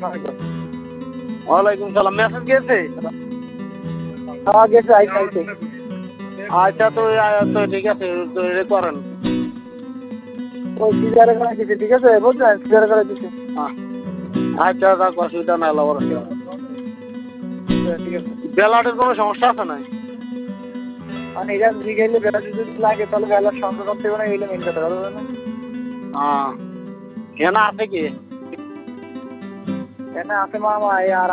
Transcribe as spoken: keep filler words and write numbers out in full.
ওয়ালাইকুম সালাম। মেসেজ গেছে? হ্যাঁ গেছে, আইসে আইসে। আচ্ছা তো তো ঠিক আছে, তো এটা করেন। ওই সিজারে করে দিচ্ছে, ঠিক আছে বুঝলেন, সিজারে করে দিচ্ছে। আচ্ছা থাক, অসুবিধা নাই, আল্লাহ ভরসা। ঠিক আছে। ব্যালাটের কোনো সমস্যা আছে না? মানে এটা জিগাইলে বেলা যদি লাগে তাহলে বেলার সংখ্যা করতে হবে না, এগুলো মেন কথা হবে না। হ্যাঁ, এনা আছে কি? এখানে আছে মামা, আর